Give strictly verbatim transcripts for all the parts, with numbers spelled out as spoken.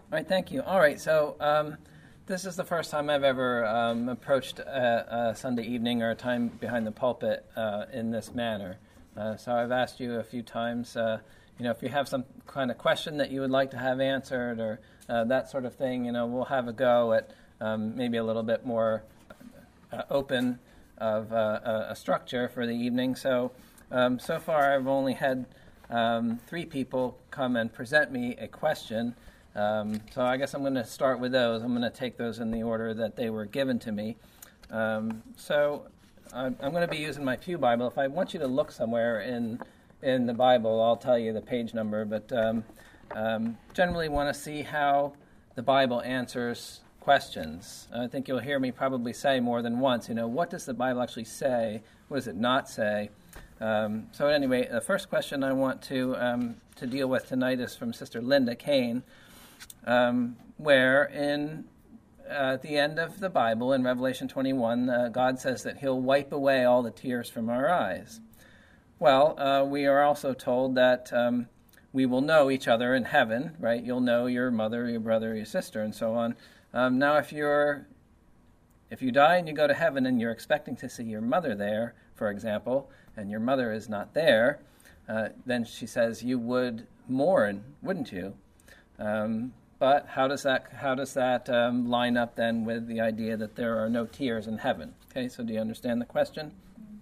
All right, thank you. All right, so um, this is the first time I've ever um, approached a, a Sunday evening or a time behind the pulpit uh, in this manner. Uh, so I've asked you a few times, uh, you know, if you have some kind of question that you would like to have answered or uh, that sort of thing, you know, we'll have a go at um, maybe a little bit more uh, open of uh, a structure for the evening. So, um, so far I've only had um, three people come and present me a question. Um, so I guess I'm going to start with those. I'm going to take those in the order that they were given to me. Um, so I'm, I'm going to be using my Pew Bible. If I want you to look somewhere in in the Bible, I'll tell you the page number. But um, um, generally want to see how the Bible answers questions. I think you'll hear me probably say more than once, you know, what does the Bible actually say? What does it not say? Um, so anyway, the first question I want to um, to deal with tonight is from Sister Linda Kane. Um, where in uh, at the end of the Bible, in Revelation twenty-one, uh, God says that he'll wipe away all the tears from our eyes. Well, uh, we are also told that um, we will know each other in heaven, right? You'll know your mother, your brother, your sister, and so on. Um, now, if you're if you die and you go to heaven and you're expecting to see your mother there, for example, and your mother is not there, uh, then she says you would mourn, wouldn't you? Um, but how does that how does that um, line up then with the idea that there are no tears in heaven? Okay, so do you understand the question?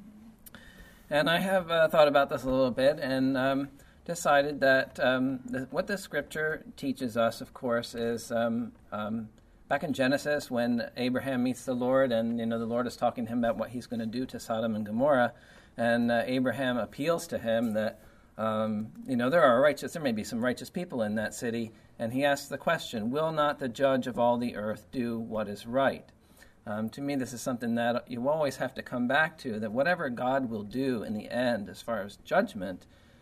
And I have uh, thought about this a little bit and um, decided that um, the, what the Scripture teaches us, of course, is um, um, back in Genesis when Abraham meets the Lord, and you know the Lord is talking to him about what he's going to do to Sodom and Gomorrah, and uh, Abraham appeals to him that um, you know there are righteous, there may be some righteous people in that city. And he asks the question, will not the judge of all the earth do what is right? Um, to me, this is something that you always have to come back to, that whatever God will do in the end as far as judgment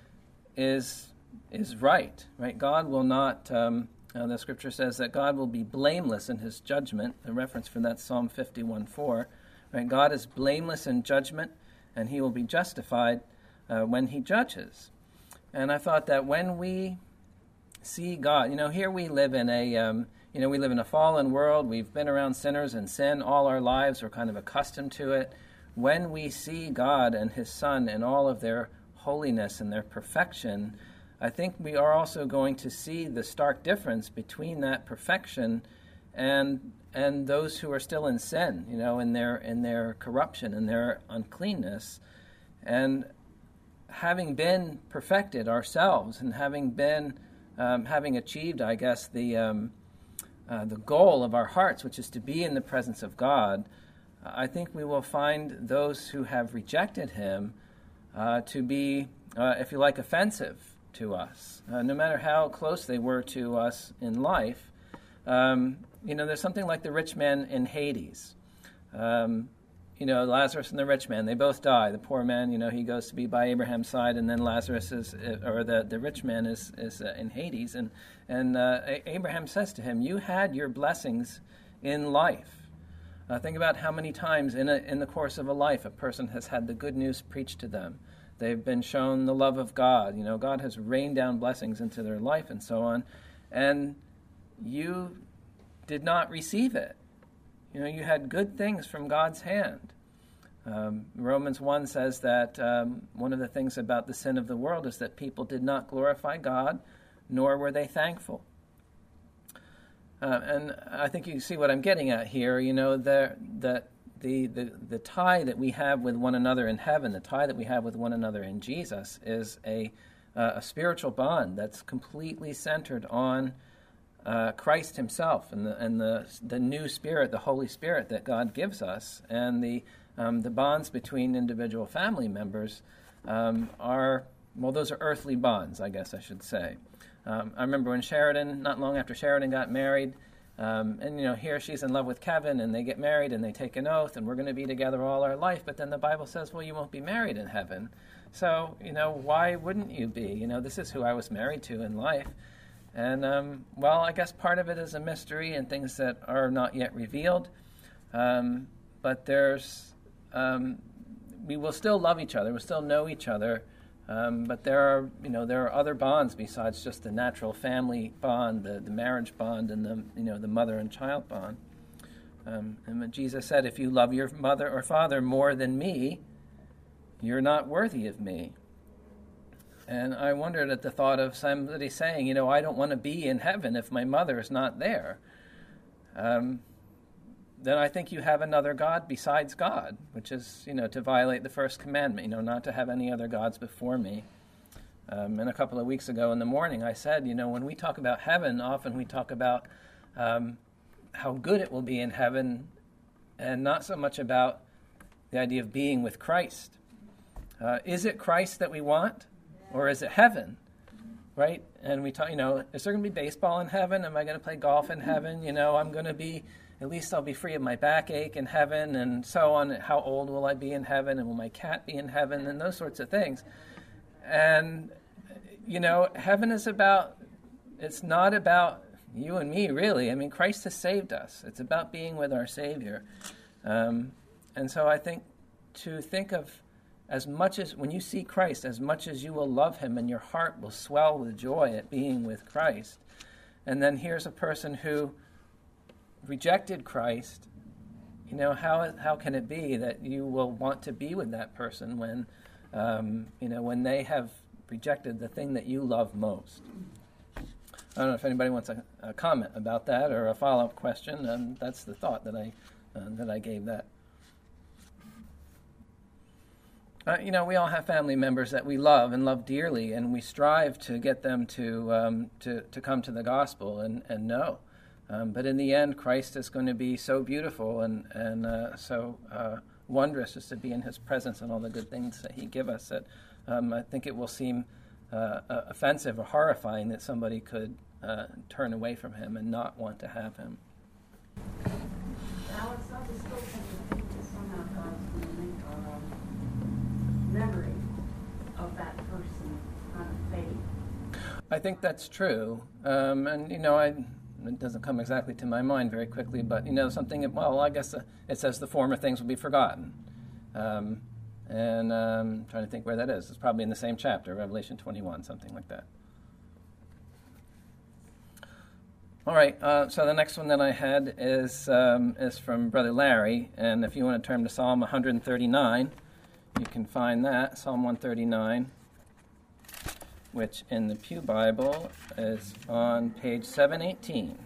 is is right. Right? God will not, um, uh, the Scripture says that God will be blameless in his judgment. The reference for that Psalm fifty-one four. Right? God is blameless in judgment, and he will be justified uh, when he judges. And I thought that when we see God, you know, here we live in a, um, you know, we live in a fallen world. We've been around sinners and sin all our lives. We're kind of accustomed to it. When we see God and his Son in all of their holiness and their perfection, I think we are also going to see the stark difference between that perfection and and those who are still in sin, you know, in their in their corruption and their uncleanness. And having been perfected ourselves and having been Um, having achieved, I guess, the um, uh, the goal of our hearts, which is to be in the presence of God, uh, I think we will find those who have rejected him uh, to be, uh, if you like, offensive to us. Uh, no matter how close they were to us in life, um, you know, there's something like the rich man in Hades. Um, You know, Lazarus and the rich man, they both die. The poor man, you know, he goes to be by Abraham's side, and then Lazarus is, or the, the rich man is is uh, in Hades. And and uh, Abraham says to him, "You had your blessings in life." Uh, think about how many times in a, in the course of a life a person has had the good news preached to them. They've been shown the love of God. You know, God has rained down blessings into their life and so on, and you did not receive it. You know, you had good things from God's hand. Um, Romans one says that um, one of the things about the sin of the world is that people did not glorify God, nor were they thankful. Uh, and I think you see what I'm getting at here. You know, the, the, the, the, the tie that we have with one another in heaven, the tie that we have with one another in Jesus is a, uh, a spiritual bond that's completely centered on Uh, Christ himself and the and the the new Spirit, the Holy Spirit that God gives us, and the um, the bonds between individual family members um, are, well, those are earthly bonds, I guess I should say. Um, I remember when Sheridan, not long after Sheridan got married, um, and you know here she's in love with Kevin, and they get married and they take an oath, and we're going to be together all our life. But then the Bible says, well, you won't be married in heaven. So you know why wouldn't you be? You know this is who I was married to in life. And, um, well, I guess part of it is a mystery and things that are not yet revealed. Um, but there's, um, we will still love each other. We'll still know each other Um, but there are, you know, there are other bonds besides just the natural family bond, the, the marriage bond, and the, you know, the mother and child bond. Um, and when Jesus said, if you love your mother or father more than me, you're not worthy of me. And I wondered at the thought of somebody saying, you know, I don't want to be in heaven if my mother is not there. Um, then I think you have another God besides God, which is, you know, to violate the first commandment, you know, not to have any other gods before me. Um, and a couple of weeks ago in the morning, I said, you know, when we talk about heaven, often we talk about um, how good it will be in heaven, and not so much about the idea of being with Christ. Uh, is it Christ that we want, or is it heaven? Right? And we talk, you know, is there going to be baseball in heaven? Am I going to play golf in heaven? You know, I'm going to be, at least I'll be free of my backache in heaven, and so on. How old will I be in heaven? And will my cat be in heaven? And those sorts of things. And, you know, heaven is about, it's not about you and me, really. I mean, Christ has saved us. It's about being with our Savior. Um, and so I think to think of, as much as, when you see Christ, as much as you will love him and your heart will swell with joy at being with Christ. And then here's a person who rejected Christ. You know, how how can it be that you will want to be with that person when, um, you know, when they have rejected the thing that you love most? I don't know if anybody wants a, a comment about that or a follow-up question. Um, that's the thought that I uh, that I gave that. Uh, you know, we all have family members that we love and love dearly, and we strive to get them to um, to, to come to the gospel and, and know. Um, but in the end, Christ is going to be so beautiful and, and uh, so uh, wondrous just to be in his presence and all the good things that he gives us that um, I think it will seem uh, offensive or horrifying that somebody could uh, turn away from him and not want to have him. Alex, I just still think that somehow God's going to make our um, memory of that person kind of fade. I think that's true. Um, and, you know, I... It doesn't come exactly to my mind very quickly, but, you know, something, well, I guess uh, it says the former things will be forgotten. Um, and um, I'm trying to think where that is. It's probably in the same chapter, Revelation twenty-one, something like that. All right, uh, so the next one that I had is um, is from Brother Larry, and if you want to turn to Psalm one thirty-nine, you can find that, Psalm one thirty-nine. Which in the Pew Bible is on page seven eighteen.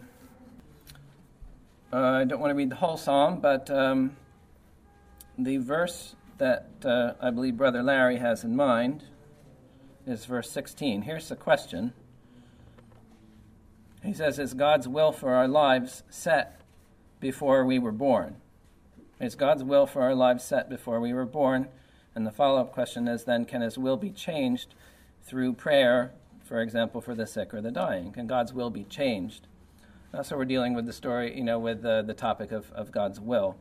Uh, I don't want to read the whole psalm, but um, the verse that uh, I believe Brother Larry has in mind is verse sixteen. Here's the question. He says, is God's will for our lives set before we were born? Is God's will for our lives set before we were born? And the follow-up question is then, can his will be changed through prayer, for example, for the sick or the dying? Can God's will be changed? Uh, so we're dealing with the story, you know, with uh, the topic of, of God's will.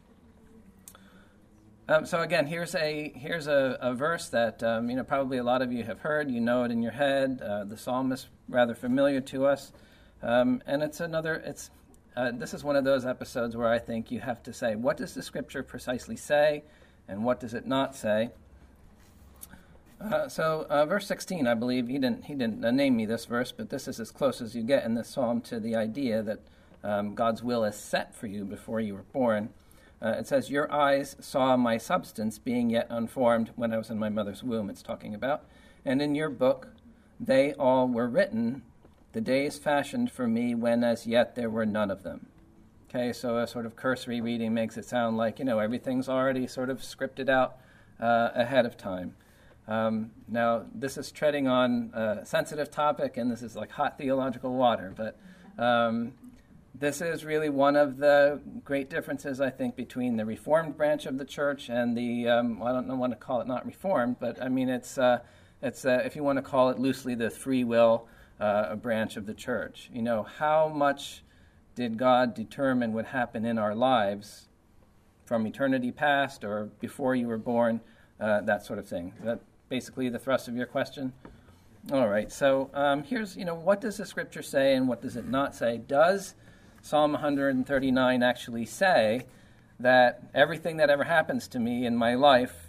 Um, so again, here's a here's a, a verse that um, you know probably a lot of you have heard. You know it in your head. Uh, the psalm is rather familiar to us, um, and it's another. It's uh, this is one of those episodes where I think you have to say, what does the Scripture precisely say, and what does it not say? Uh, so uh, verse sixteen, I believe, he didn't he didn't uh, name me this verse, but this is as close as you get in this psalm to the idea that um, God's will is set for you before you were born. Uh, it says, your eyes saw my substance being yet unformed when I was in my mother's womb, it's talking about. And in your book, they all were written, the days fashioned for me when as yet there were none of them. Okay, so a sort of cursory reading makes it sound like, you know, everything's already sort of scripted out uh, ahead of time. Um, now, this is treading on a sensitive topic, and this is like hot theological water, but um, this is really one of the great differences, I think, between the Reformed branch of the church and the, um, well, I don't know want to call it not Reformed, but I mean, it's, uh, it's uh, if you want to call it loosely, the free will uh, branch of the church. You know, how much did God determine would happen in our lives from eternity past or before you were born, uh, that sort of thing? That basically the thrust of your question? All right, so um, here's, you know, what does the Scripture say and what does it not say? Does Psalm one thirty-nine actually say that everything that ever happens to me in my life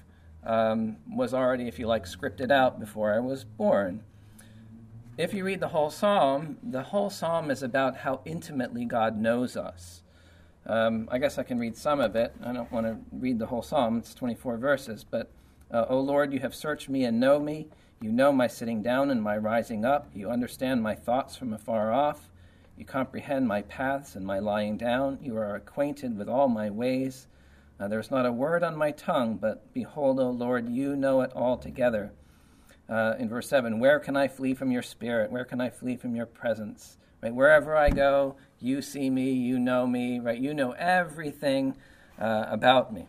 um, was already, if you like, scripted out before I was born. If you read the whole psalm, the whole psalm is about how intimately God knows us. Um, I guess I can read some of it. I don't want to read the whole psalm. It's twenty-four verses. But, uh, O Lord, you have searched me and know me. You know my sitting down and my rising up. You understand my thoughts from afar off. You comprehend my paths and my lying down. You are acquainted with all my ways. Uh, there is not a word on my tongue, but behold, O Lord, you know it altogether. Uh, in verse seven, where can I flee from your spirit? Where can I flee from your presence? Right, wherever I go, you see me, you know me, right? You know everything uh, about me.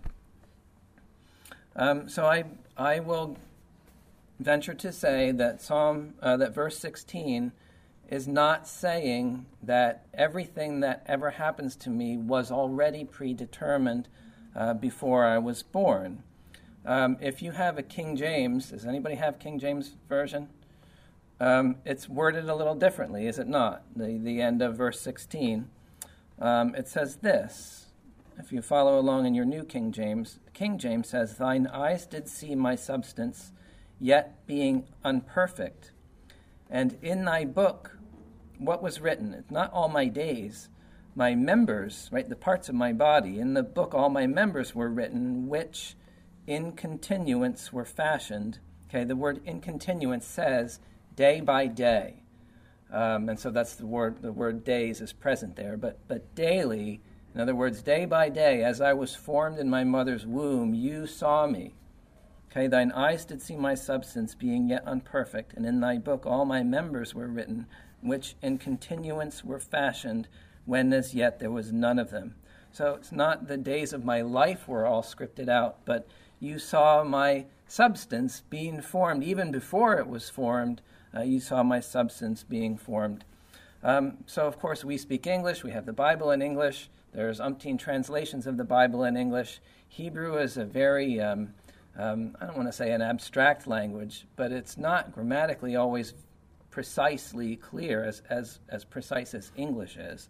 Um, so I I will venture to say that Psalm uh, that verse sixteen is not saying that everything that ever happens to me was already predetermined uh, before I was born. Um, if you have a King James, does anybody have King James Version? Um, it's worded a little differently, is it not? The, the end of verse sixteen. Um, it says this. If you follow along in your new King James, King James says, thine eyes did see my substance, yet being unperfect. And in thy book, what was written? It's not all my days. My members, right, the parts of my body. In the book, all my members were written, which in continuance were fashioned. Okay, the word in continuance says day by day. Um, and so that's the word, the word days is present there. But, but daily, in other words, day by day, as I was formed in my mother's womb, you saw me. Okay, thine eyes did see my substance, being yet unperfect, and in thy book all my members were written, which in continuance were fashioned, when as yet there was none of them. So it's not the days of my life were all scripted out, but you saw my substance being formed. Even before it was formed, uh, you saw my substance being formed. Um, so, of course, we speak English. We have the Bible in English. There's umpteen translations of the Bible in English. Hebrew is a very... Um, Um, I don't want to say an abstract language, but it's not grammatically always precisely clear, as, as, as precise as English is.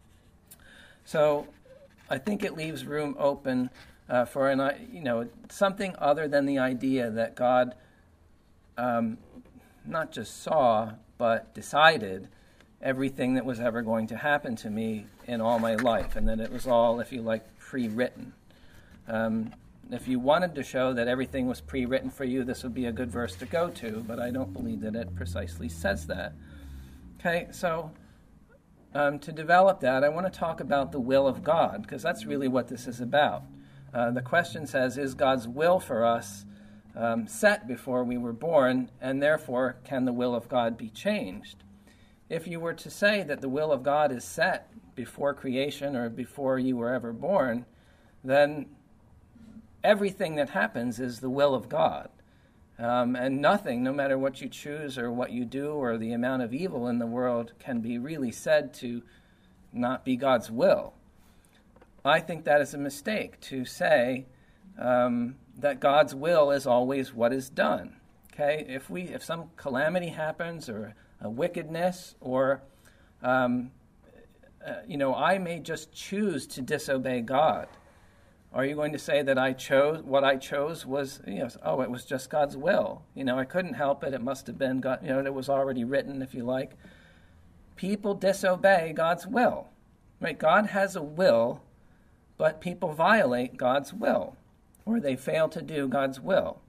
So I think it leaves room open uh, for an, you know, something other than the idea that God um, not just saw, but decided everything that was ever going to happen to me in all my life, and that it was all, if you like, pre-written. Um, If you wanted to show that everything was pre-written for you, this would be a good verse to go to, but I don't believe that it precisely says that. Okay, so um, to develop that, I want to talk about the will of God, because that's really what this is about. Uh, the question says, is God's will for us um, set before we were born, and therefore can the will of God be changed? If you were to say that the will of God is set before creation or before you were ever born, then everything that happens is the will of God. Um, and nothing, no matter what you choose or what you do or the amount of evil in the world, can be really said to not be God's will. I think that is a mistake to say um, that God's will is always what is done. Okay, if we if some calamity happens or a wickedness or um, uh, you know, I may just choose to disobey God. Are you going to say that I chose, what I chose was, you know, oh, it was just God's will? You know, I couldn't help it. It must have been God, you know, it was already written, if you like. People disobey God's will, right? God has a will, but people violate God's will, or they fail to do God's will.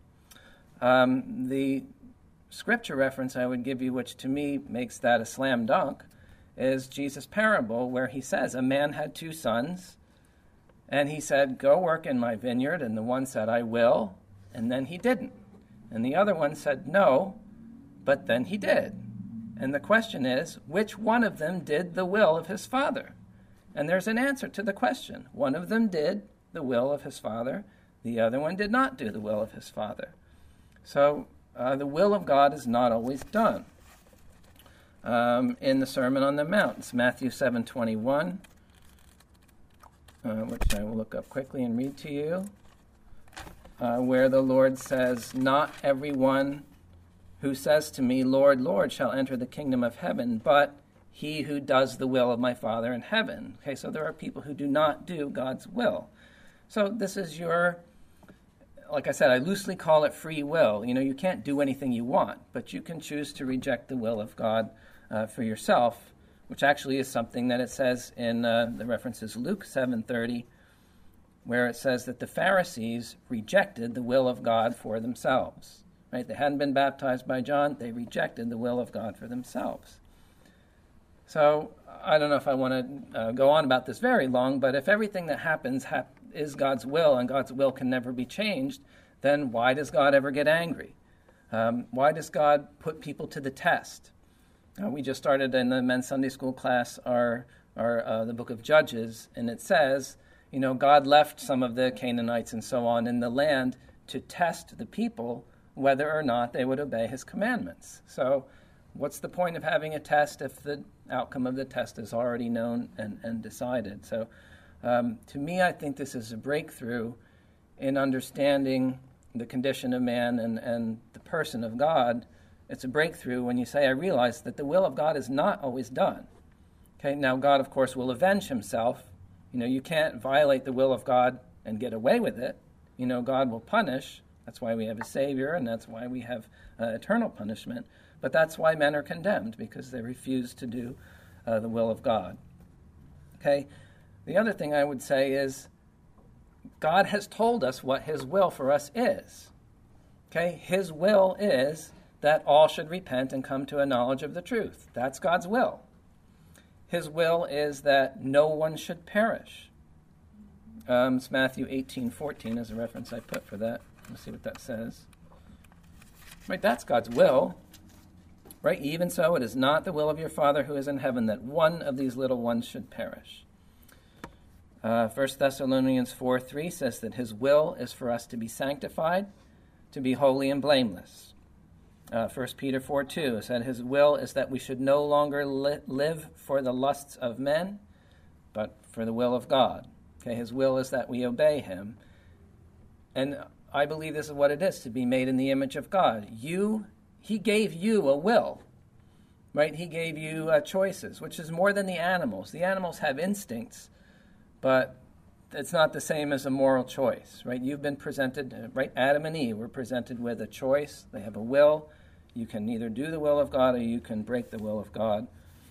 Um, the scripture reference I would give you, which to me makes that a slam dunk, is Jesus' parable where he says, a man had two sons, and he said, go work in my vineyard. And the one said, I will. And then he didn't. And the other one said, no, but then he did. And the question is, which one of them did the will of his father? And there's an answer to the question. One of them did the will of his father. The other one did not do the will of his father. So uh, the will of God is not always done. Um, in the Sermon on the Mount, it's Matthew seven twenty-one. Uh, which I will look up quickly and read to you, uh, where the Lord says, not everyone who says to me, Lord, Lord, shall enter the kingdom of heaven, but he who does the will of my Father in heaven. Okay, so there are people who do not do God's will. So this is your like I said, I loosely call it free will. You know, you can't do anything you want, but you can choose to reject the will of God uh, for yourself, which actually is something that it says in uh, the references Luke seven thirty, where it says that the Pharisees rejected the will of God for themselves. Right? They hadn't been baptized by John. They rejected the will of God for themselves. So I don't know if I want to uh, go on about this very long, but if everything that happens hap- is God's will and God's will can never be changed, then why does God ever get angry? Um, why does God put people to the test? Uh, we just started in the men's Sunday school class our, our uh, the book of Judges, and it says, you know, God left some of the Canaanites and so on in the land to test the people whether or not they would obey his commandments. So what's the point of having a test if the outcome of the test is already known and, and decided? So um, to me, I think this is a breakthrough in understanding the condition of man and, and the person of God. It's a breakthrough when you say, I realize that the will of God is not always done. Okay, now God, of course, will avenge himself. You know, you can't violate the will of God and get away with it. You know, God will punish. That's why we have a Savior, and that's why we have uh, eternal punishment. But that's why men are condemned, because they refuse to do uh, the will of God. Okay? The other thing I would say is God has told us what his will for us is. Okay? His will is that all should repent and come to a knowledge of the truth. That's God's will. His will is that no one should perish. Um, it's Matthew eighteen fourteen is a reference I put for that. Let's see what that says. Right, that's God's will. Right, even so, it is not the will of your Father who is in heaven that one of these little ones should perish. Uh, First Thessalonians four three says that his will is for us to be sanctified, to be holy and blameless. Uh, First Peter four two said his will is that we should no longer li- live for the lusts of men, but for the will of God. Okay, his will is that we obey him. And I believe this is what it is, to be made in the image of God. You, he gave you a will, right? He gave you uh, choices, which is more than the animals. The animals have instincts, but it's not the same as a moral choice, right? You've been presented, right? Adam and Eve were presented with a choice. They have a will. You can either do the will of God or you can break the will of God.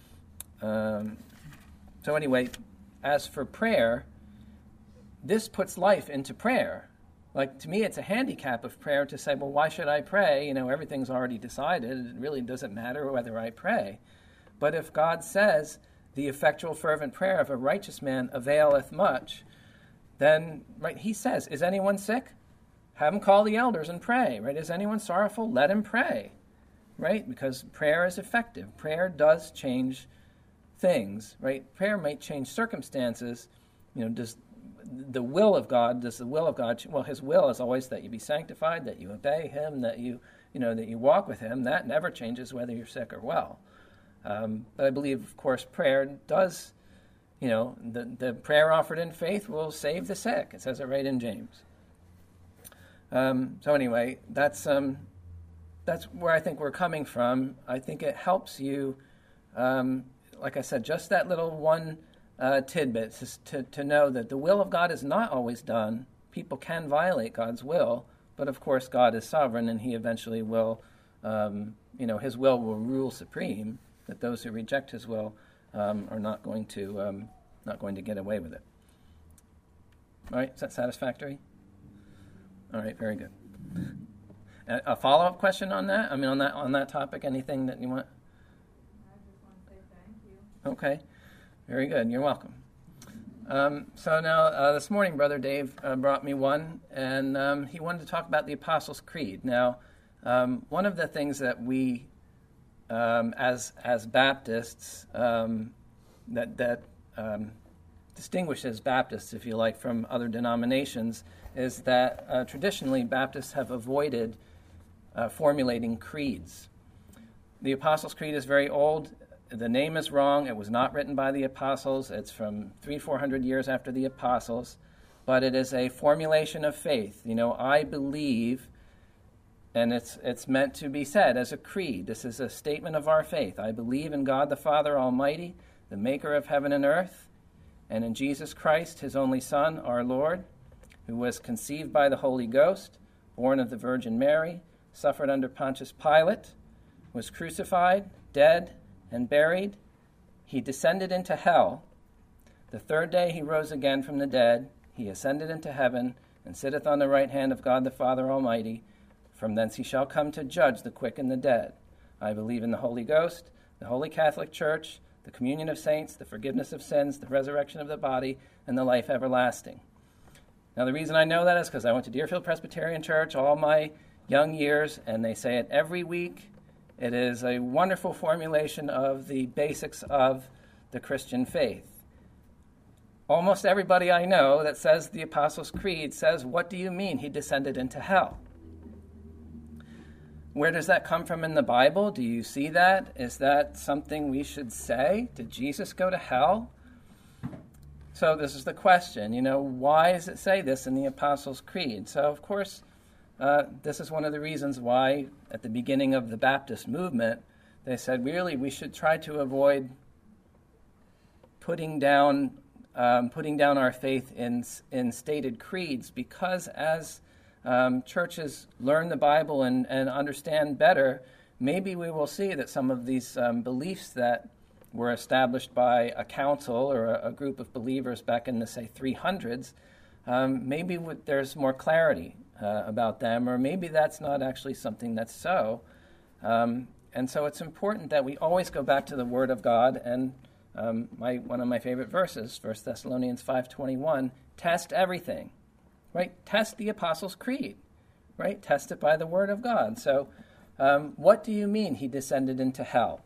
Um, so anyway, as for prayer, this puts life into prayer. Like, to me, it's a handicap of prayer to say, well, why should I pray? You know, everything's already decided. It really doesn't matter whether I pray. But if God says, the effectual fervent prayer of a righteous man availeth much, then, right, he says, is anyone sick? Have him call the elders and pray, right? Is anyone sorrowful? Let him pray, right? Because prayer is effective. Prayer does change things, right? Prayer might change circumstances. You know, does the will of God, does the will of God, well, his will is always that you be sanctified, that you obey him, that you, you know, that you walk with him. That never changes whether you're sick or well. Um, but I believe, of course, prayer does, you know, the, the prayer offered in faith will save the sick. It says it right in James. Um, so anyway, that's um, that's where I think we're coming from. I think it helps you, um, like I said, just that little one uh, tidbit to, to, to know that the will of God is not always done. People can violate God's will, but of course God is sovereign, and he eventually will, um, you know, his will will rule supreme, that those who reject his will um, are not going to um, not going to get away with it. All right, is that satisfactory? All right, very good. A follow-up question on that? I mean, on that on that topic, anything that you want? I just want to say thank you. Okay, very good. You're welcome. Um, so now, uh, this morning, Brother Dave uh, brought me one, and um, he wanted to talk about the Apostles' Creed. Now, um, one of the things that we, um, as as Baptists, um, that that um, distinguishes Baptists, if you like, from other denominations, is that uh, traditionally Baptists have avoided uh, formulating creeds. The Apostles' Creed is very old. The name is wrong. It was not written by the apostles. It's from three, four hundred years after the apostles, but it is a formulation of faith. You know, I believe, and it's it's meant to be said as a creed. This is a statement of our faith. I believe in God the Father Almighty, the maker of heaven and earth, and in Jesus Christ, his only Son, our Lord, who was conceived by the Holy Ghost, born of the Virgin Mary, suffered under Pontius Pilate, was crucified, dead, and buried. He descended into hell. The third day he rose again from the dead. He ascended into heaven, and sitteth on the right hand of God the Father Almighty. From thence he shall come to judge the quick and the dead. I believe in the Holy Ghost, the Holy Catholic Church, the communion of saints, the forgiveness of sins, the resurrection of the body, and the life everlasting. Now, the reason I know that is because I went to Deerfield Presbyterian Church all my young years, and they say it every week. It is a wonderful formulation of the basics of the Christian faith. Almost everybody I know that says the Apostles' Creed says, what do you mean he descended into hell? Where does that come from in the Bible? Do you see that? Is that something we should say? Did Jesus go to hell? So this is the question, you know, why does it say this in the Apostles' Creed? So, of course, uh, this is one of the reasons why at the beginning of the Baptist movement, they said, really, we should try to avoid putting down um, putting down our faith in, in stated creeds, because as Um, churches learn the Bible and, and understand better, maybe we will see that some of these um, beliefs that were established by a council or a, a group of believers back in the, say, three hundreds, um, maybe w- there's more clarity uh, about them, or maybe that's not actually something that's so. Um, and so it's important that we always go back to the Word of God, and um, my one of my favorite verses, First Thessalonians five twenty-one, test everything. Right? Test the Apostles' Creed, right? Test it by the Word of God. So um, what do you mean he descended into hell?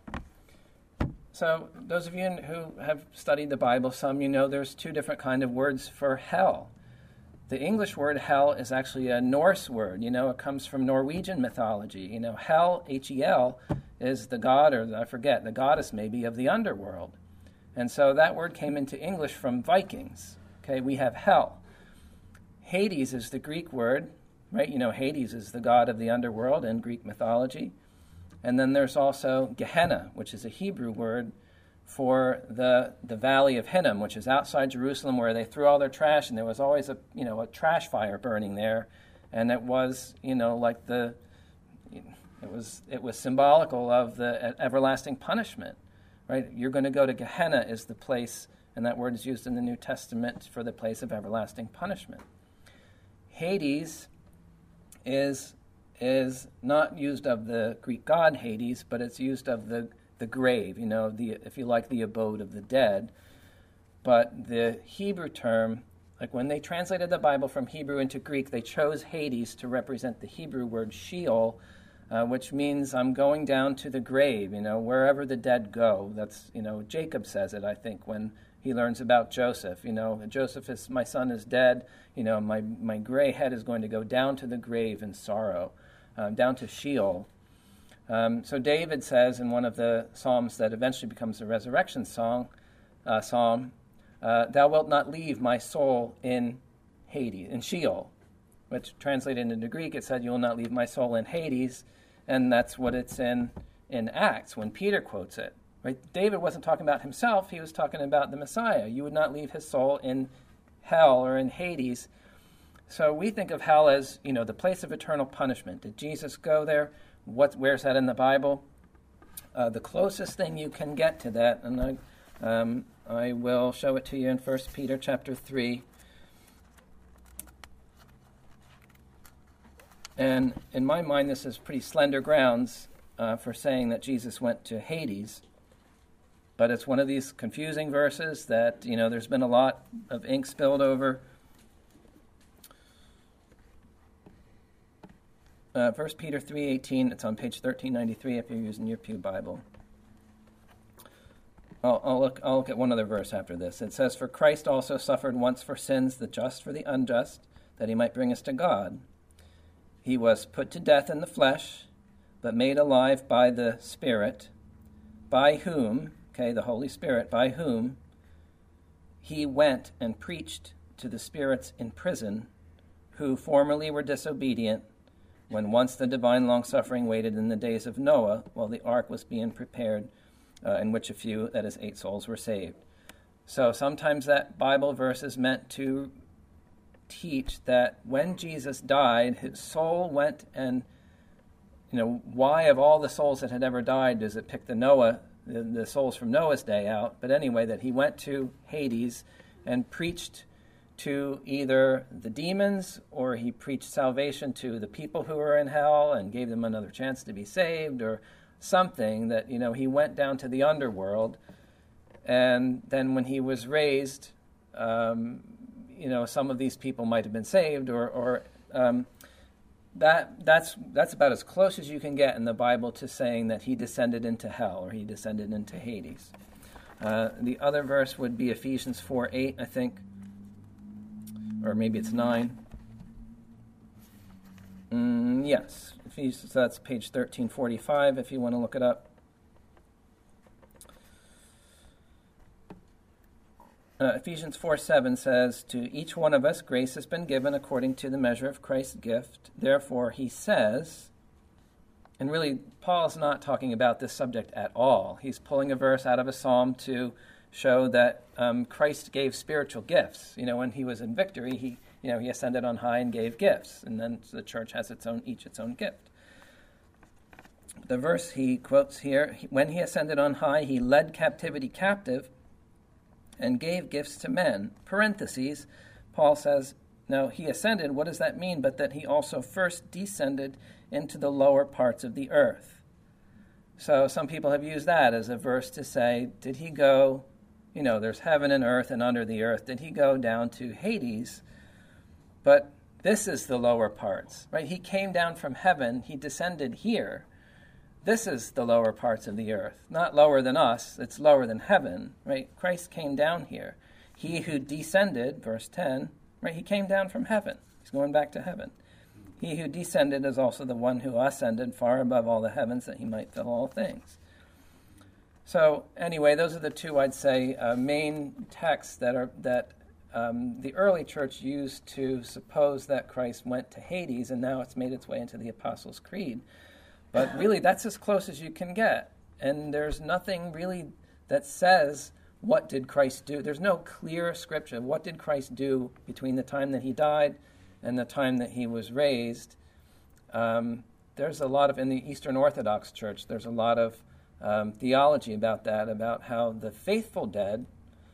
So those of you who have studied the Bible, some you know there's two different kind of words for hell. The English word hell is actually a Norse word. You know, it comes from Norwegian mythology. You know, Hel, H E L, is the god, or I forget, the goddess maybe, of the underworld. And so that word came into English from Vikings. Okay, we have hell. Hades is the Greek word, right? You know, Hades is the god of the underworld in Greek mythology. And then there's also Gehenna, which is a Hebrew word for the the valley of Hinnom, which is outside Jerusalem, where they threw all their trash, and there was always a you know a trash fire burning there, and it was you know like the it was it was symbolical of the everlasting punishment, right? You're going to go to Gehenna is the place, and that word is used in the New Testament for the place of everlasting punishment. Hades is is not used of the Greek god Hades, but it's used of the, the grave, you know, the if you like, the abode of the dead. But the Hebrew term, like when they translated the Bible from Hebrew into Greek, they chose Hades to represent the Hebrew word Sheol, uh, which means I'm going down to the grave, you know, wherever the dead go. That's, you know, Jacob says it, I think, when he learns about Joseph. You know, Joseph is, my son is dead. You know, my, my gray head is going to go down to the grave in sorrow, um, down to Sheol. Um, so David says in one of the psalms that eventually becomes a resurrection song, uh, psalm, uh, "Thou wilt not leave my soul in Hades, in Sheol," which translated into Greek, it said, "You will not leave my soul in Hades," and that's what it's in in Acts when Peter quotes it. Right? David wasn't talking about himself, he was talking about the Messiah. You would not leave his soul in hell or in Hades. So we think of hell as, you know, the place of eternal punishment. Did Jesus go there? What, where's that in the Bible? Uh, the closest thing you can get to that, and I, um, I will show it to you in First Peter chapter three. And in my mind, this is pretty slender grounds uh, for saying that Jesus went to Hades. But it's one of these confusing verses that, you know, there's been a lot of ink spilled over. Uh, First Peter three eighteen, it's on page thirteen ninety-three if you're using your Pew Bible. I'll, I'll, look, I'll look at one other verse after this. It says, "For Christ also suffered once for sins, the just for the unjust, that he might bring us to God. He was put to death in the flesh, but made alive by the Spirit, by whom," okay, the Holy Spirit, "by whom he went and preached to the spirits in prison, who formerly were disobedient, when once the divine long-suffering waited in the days of Noah, while the ark was being prepared, uh, in which a few, that is, eight souls, were saved." So sometimes that Bible verse is meant to teach that when Jesus died, his soul went and, you know, why of all the souls that had ever died does it pick the Noah, the, the souls from Noah's day out? But anyway, that he went to Hades and preached to either the demons, or he preached salvation to the people who were in hell and gave them another chance to be saved, or something. That, you know, he went down to the underworld, and then when he was raised, um, you know, some of these people might have been saved, or, or um, that that's that's about as close as you can get in the Bible to saying that he descended into hell, or he descended into Hades. Uh, the other verse would be Ephesians four eight, I think. Or maybe it's nine. Mm, yes, Ephesians, that's page thirteen forty-five if you want to look it up. Uh, Ephesians four seven says, to each one of us grace has been given according to the measure of Christ's gift. Therefore, he says, and really, Paul's not talking about this subject at all. He's pulling a verse out of a psalm to show that um, Christ gave spiritual gifts. You know, when he was in victory, he, you know, he ascended on high and gave gifts, and then the church has its own, each its own gift. The verse he quotes here, when he ascended on high, he led captivity captive and gave gifts to men. Parentheses, Paul says, now he ascended, what does that mean? But that he also first descended into the lower parts of the earth. So some people have used that as a verse to say, did he go, you know, there's heaven and earth, and under the earth, did he go down to Hades? But this is the lower parts, right? He came down from heaven, he descended here. This is the lower parts of the earth, not lower than us, it's lower than heaven, right? Christ came down here. He who descended, verse ten, right, he came down from heaven. He's going back to heaven. He who descended is also the one who ascended far above all the heavens, that he might fill all things. So anyway, those are the two, I'd say, uh, main texts that are that um, the early church used to suppose that Christ went to Hades, and now it's made its way into the Apostles' Creed. But really, that's as close as you can get. And there's nothing really that says, what did Christ do? There's no clear scripture. What did Christ do between the time that he died and the time that he was raised? Um, there's a lot of, in the Eastern Orthodox Church, there's a lot of um, theology about that, about how the faithful dead,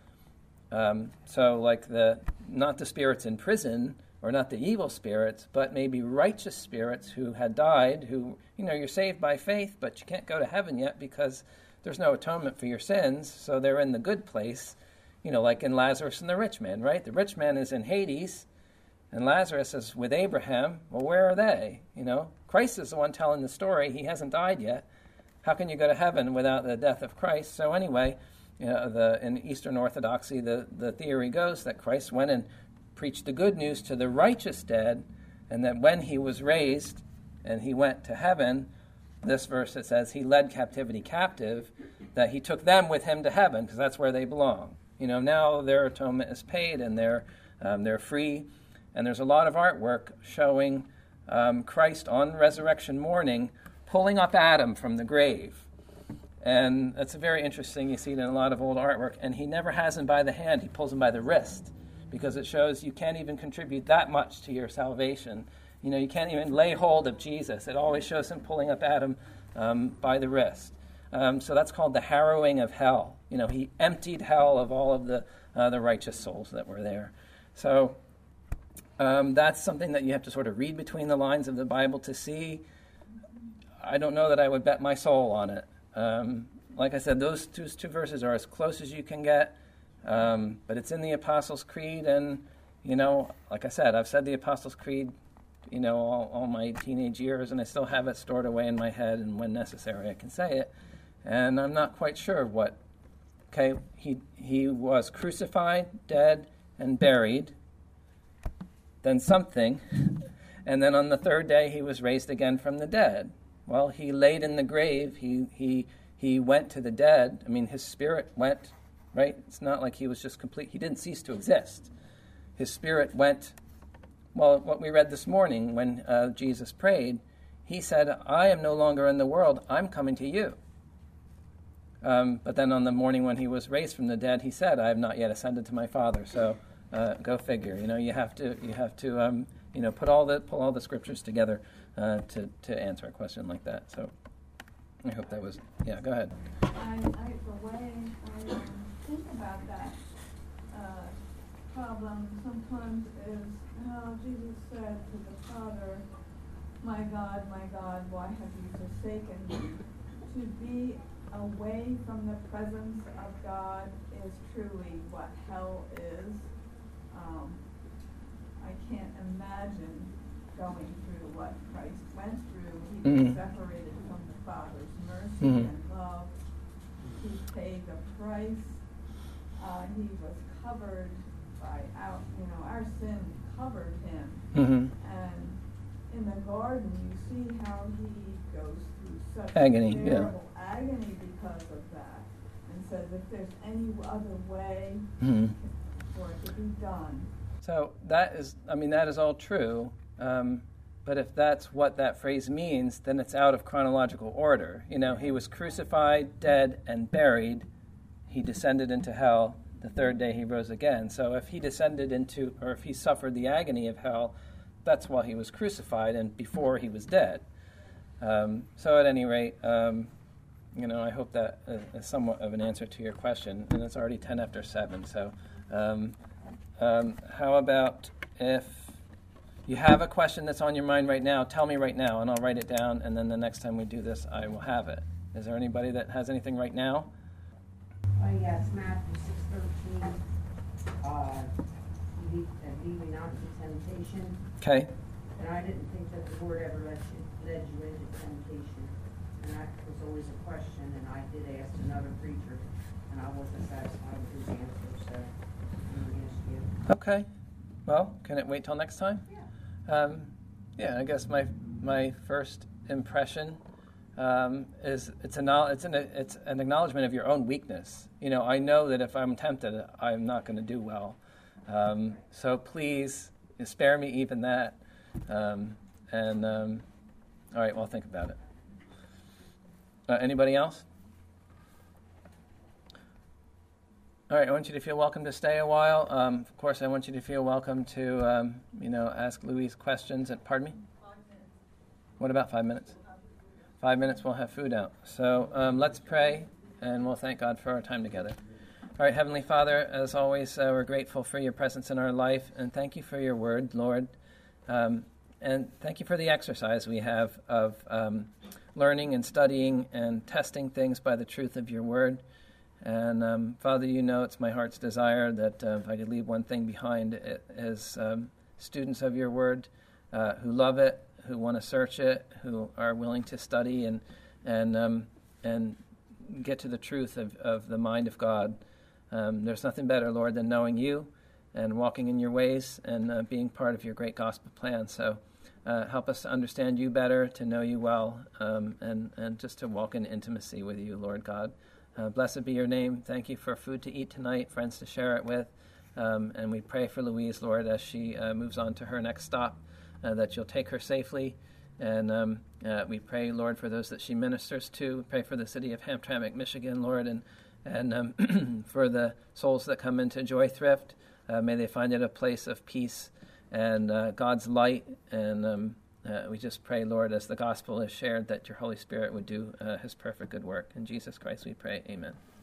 um, so like the, not the spirits in prison, or not the evil spirits, but maybe righteous spirits who had died, who, you know, you're saved by faith, but you can't go to heaven yet because there's no atonement for your sins, so they're in the good place, you know, like in Lazarus and the rich man, right? The rich man is in Hades, and Lazarus is with Abraham. Well, where are they? You know, Christ is the one telling the story. He hasn't died yet. How can you go to heaven without the death of Christ? So anyway, you know, the, in Eastern Orthodoxy, the, the theory goes that Christ went and preached the good news to the righteous dead, and that when he was raised and he went to heaven, this verse that says he led captivity captive, that he took them with him to heaven, because that's where they belong. You know, now their atonement is paid, and they're um, they're free. And there's a lot of artwork showing um, Christ on resurrection morning pulling up Adam from the grave. And that's very interesting. You see it in a lot of old artwork. And he never has him by the hand. He pulls him by the wrist, because it shows you can't even contribute that much to your salvation. You know, you can't even lay hold of Jesus. It always shows him pulling up Adam um, by the wrist. Um, so that's called the harrowing of hell. You know, he emptied hell of all of the uh, the righteous souls that were there. So um, that's something that you have to sort of read between the lines of the Bible to see. I don't know that I would bet my soul on it. Um, like I said, those two, two verses are as close as you can get, um, but it's in the Apostles' Creed, and, you know, like I said, I've said the Apostles' Creed, you know, all, all my teenage years, and I still have it stored away in my head, and when necessary I can say it, and I'm not quite sure what. Okay, he he was crucified, dead, and buried, then something, and then on the third day he was raised again from the dead. Well, he laid in the grave, he he he went to the dead. I mean, his spirit went, right? It's not like he was just complete, he didn't cease to exist. His spirit went, well, what we read this morning when uh, Jesus prayed, he said, I am no longer in the world, I'm coming to you. Um, but then on the morning when he was raised from the dead, he said, I have not yet ascended to my Father. So Uh, go figure. You know, you have to you have to um, you know put all the pull all the scriptures together uh, to to answer a question like that. So I hope that was yeah. Go ahead. I, I the way I um, think about that uh, problem sometimes is how Jesus said to the Father, "My God, my God, why have you forsaken me?" To be away from the presence of God is truly what hell is. Um, I can't imagine going through what Christ went through. He was Mhm. separated from the Father's mercy Mhm. and love. He paid the price. Uh, he was covered by our, you know, our sin covered him. Mm-hmm. And in the garden, you see how he goes through such Agony, yeah. terrible agony because of that, and says if there's any other way Mm-hmm. for it to be done. So that is, I mean, that is all true. Um, but if that's what that phrase means, then it's out of chronological order. You know, he was crucified, dead, and buried. He descended into hell. The third day he rose again. So if he descended into, or if he suffered the agony of hell, that's while he was crucified and before he was dead. Um, so at any rate, um, you know, I hope that is somewhat of an answer to your question. And it's already ten after seven. So um, um, how about if you have a question that's on your mind right now, tell me right now, and I'll write it down, and then the next time we do this, I will have it. Is there anybody that has anything right now? Oh, yes, Matthew six thirteen, uh, lead, uh, lead me not into temptation. Okay. And I didn't think that the Lord ever led you, led you into temptation. And that was always a question, and I did ask another preacher, and I wasn't satisfied with his answer, so I'm going to ask you. Okay. Well, can it wait till next time? Yeah. Um, yeah, I guess my my first impression um, is it's an it's an it's an acknowledgement of your own weakness. You know, I know that if I'm tempted, I'm not going to do well. Um, so please spare me even that. Um, and um, all right, well, I'll think about it. Uh, anybody else? All right, I want you to feel welcome to stay a while. Um, of course, I want you to feel welcome to, um, you know, ask Louise questions. And pardon me? Five minutes. What about five minutes? Five minutes, we'll have food out. So um, let's pray, and we'll thank God for our time together. All right, Heavenly Father, as always, uh, we're grateful for your presence in our life, and thank you for your word, Lord. Um, and thank you for the exercise we have of um, learning and studying and testing things by the truth of your word. And um, Father, you know it's my heart's desire that uh, if I could leave one thing behind, it is um, students of your word uh, who love it, who want to search it, who are willing to study and and um, and get to the truth of, of the mind of God. Um, there's nothing better, Lord, than knowing you and walking in your ways and uh, being part of your great gospel plan. So uh, help us to understand you better, to know you well, um, and, and just to walk in intimacy with you, Lord God. Uh, blessed be your name. Thank you for food to eat tonight, friends to share it with. Um, and we pray for Louise, Lord, as she uh, moves on to her next stop, uh, that you'll take her safely. And um, uh, we pray, Lord, for those that she ministers to. We pray for the city of Hamtramck, Michigan, Lord, and, and um, for the souls that come into Joy Thrift. Uh, may they find it a place of peace and uh, God's light. And um, uh, we just pray, Lord, as the gospel is shared, that your Holy Spirit would do uh, his perfect good work. In Jesus Christ we pray, amen.